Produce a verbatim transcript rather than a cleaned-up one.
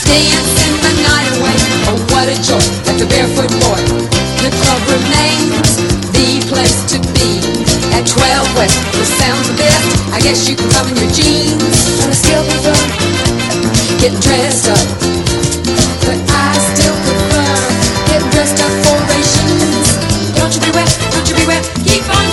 dancing the night away. Oh, what a joy, like the barefoot boy. The club remains the place to be. At twelve West, the sounds the best. I guess you can come in your jeans, but I still prefer getting dressed up. But I still prefer getting dressed up for rations. Don't you be wet, don't you be wet, keep on